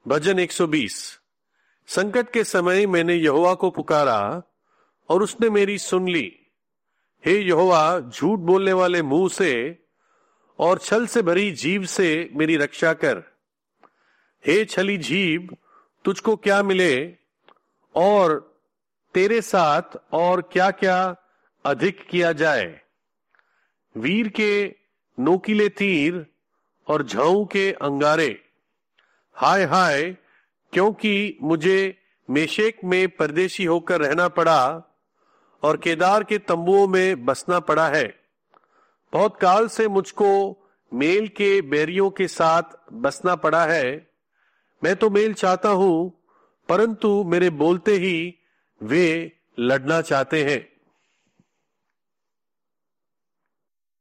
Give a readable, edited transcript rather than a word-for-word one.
भजन 120। संकट के समय मैंने यहोवा को पुकारा और उसने मेरी सुन ली। हे यहोवा, झूठ बोलने वाले मुंह से और छल से भरी जीभ से मेरी रक्षा कर। हे छली जीभ, तुझको क्या मिले और तेरे साथ और क्या क्या अधिक किया जाए। वीर के नोकीले तीर और झाऊ के अंगारे। हाय हाय, क्योंकि मुझे मेशेक में परदेशी होकर रहना पड़ा और केदार के तंबुओं में बसना पड़ा है। बहुत काल से मुझको मेल के बैरियों के साथ बसना पड़ा है। मैं तो मेल चाहता हूं, परंतु मेरे बोलते ही वे लड़ना चाहते हैं।